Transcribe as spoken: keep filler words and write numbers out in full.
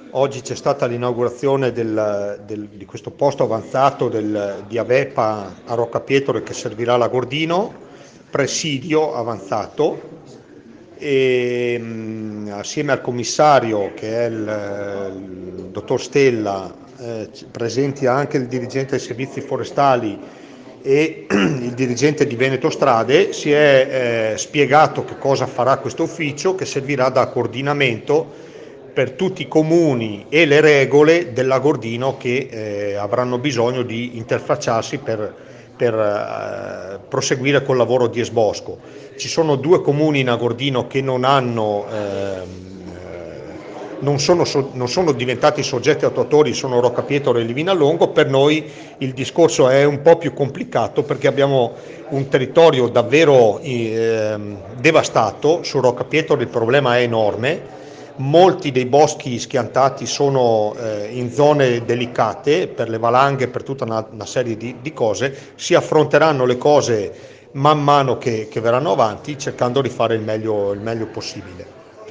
Oggi c'è stata l'inaugurazione del- del- di questo posto avanzato del- di Avepa a Roccapietro che servirà a Lagordino, presidio avanzato, e mh, assieme al commissario che è il, il dottor Stella, eh, c- presenti anche il dirigente dei servizi forestali e il dirigente di Veneto Strade. Si è eh, spiegato che cosa farà questo ufficio, che servirà da coordinamento per tutti i comuni e le regole del Lagordino che eh, avranno bisogno di interfacciarsi per, per eh, proseguire col lavoro di esbosco. Ci sono due comuni in Agordino che non hanno ehm, non sono, so- non sono diventati soggetti attuatori, sono Roccapietro e Livinallongo. Per noi il discorso è un po' più complicato perché abbiamo un territorio davvero ehm, devastato. Su Roccapietro il problema è enorme. Molti dei boschi schiantati sono eh, in zone delicate per le valanghe, per tutta una, una serie di, di cose. Si affronteranno le cose man mano che, che verranno avanti, cercando di fare il meglio, il meglio possibile.